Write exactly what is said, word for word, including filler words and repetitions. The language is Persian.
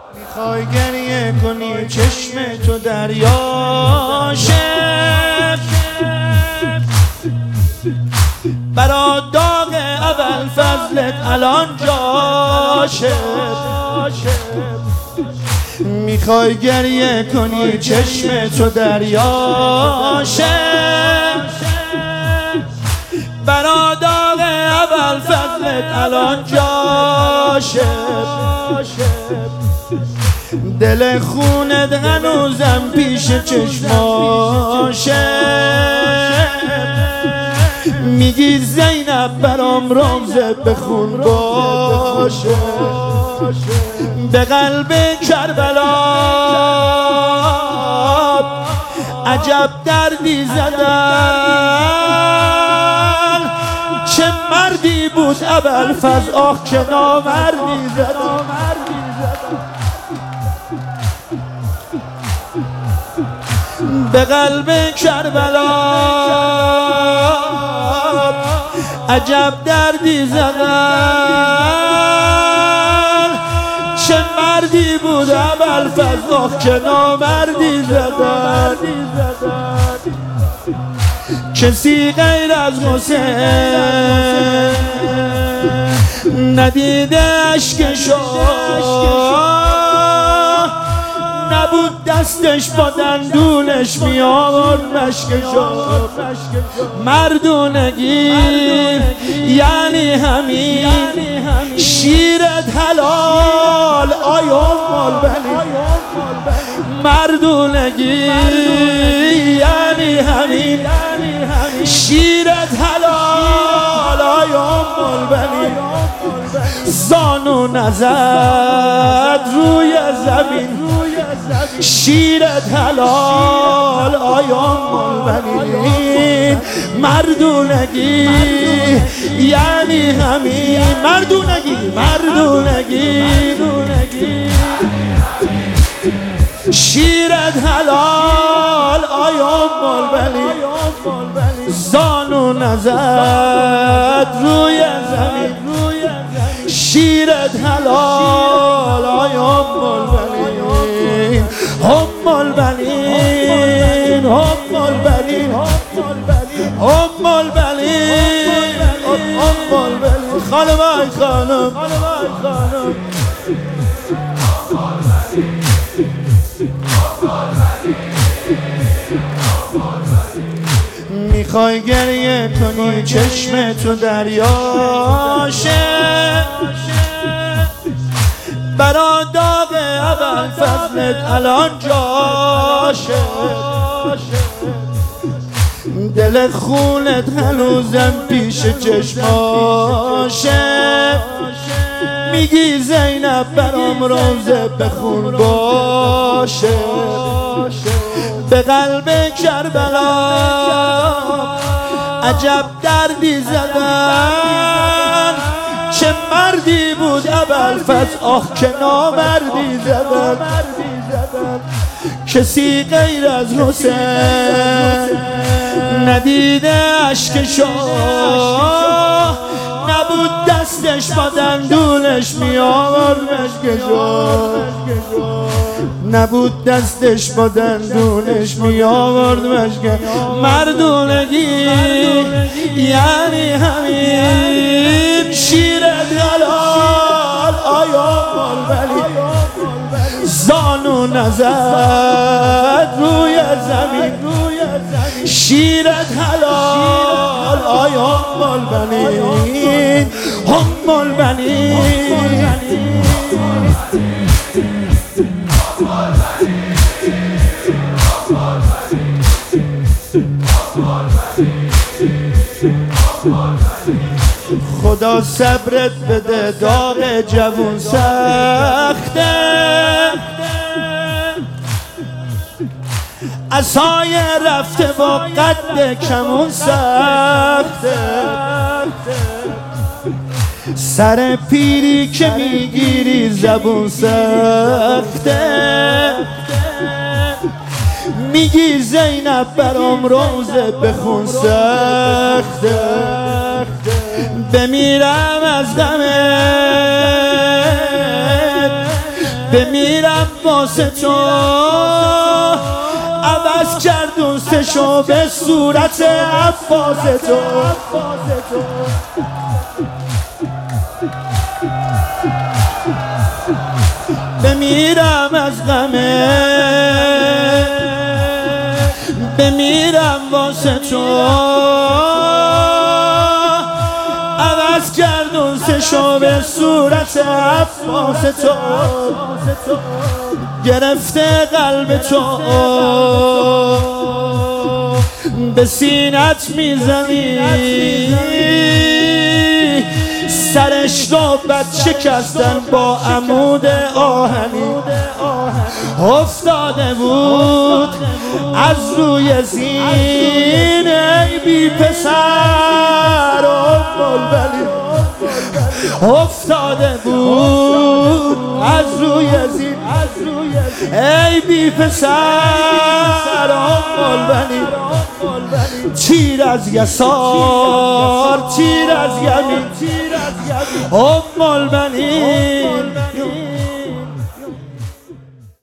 میخوای گریه کنی چشم تو دریاشه، برا داغ اول فضلت الان جاشه. میخوای گریه کنی چشم تو دریاشه، برا داغ اول فضلت الان جاشه. دل خونت هنوزم پیش چشماشه، میگی زینب برام روزه بخون باشه. به قلب کربلا عجب دردی زدن، چه مردی بود ابوالفضل، آخ چه نامردی زدن. به قلب کربلا عجب دردی زدن، چه مردی بود ابوالفضل، آخ چه نامردی زدن. کسی غیر از حسین ندیده اشکشو، نبود دستش با دندونش میآورد مشکشو. مردونگی یعنی همین، شیرت حلال آی ام البنین. مردونگی یعنی همین، شیرت حلال آی ام البنین. زانو نزد روی زمین، شیرت حلال آی ام البنین. مردونگی یعنی همین، مردونگی مردونگی شیرت حلال آی ام البنین. زانو نزد روی زمین، شیرت حلال آی ام البنین. ام البنین ام البنین ام البنین ام البنین. خانم ای خانم میخوای گریه کنی چشم تو دریاشه، برا داغ ابوالفضلت الان جاشه. دل خونت هنوزم پیش چشماشه، میگی زینب برام روزه بخون باشه. به قلب کربلا عجب دردی زدن، چه مردی بود ابوالفضل، آخ که نامردی زدن. کسی غیر از حسین ندیده اشکشو، نبود دستش با دندونش میآورد مشکشو. نبود دستش با دندونش میآورد مشکشو. مردونگی یعنی همین، شیرت حلال آی ام البنین. زانو نزد روی زمین، شیرت حلال آی ام البنین. ام البنین خدا صبرت بده، داغ جوون سخته. عصای رفته با قد کمون سخته. سر پیری که میگیری زبون سخته. میگی زینب برام روزه بخون سخته. بمیرم از غمت بمیرم واسه تو، عوض کرد دوستشو به صورت عباس تو. بمیرم از غمه، بمیرم واسه تو، عوض کرد دوستشو به صورت عباس تو. گرفته قلب تو به سینت میزنی، سرش رو بد شکستن با عمود آهنی. افتاده بود از روی زین ای بی پسر و بلبلی، افتاده بود از روی زین ای بی پسر و بلبلی. تیر از یسار تیر از یمین، ام البنین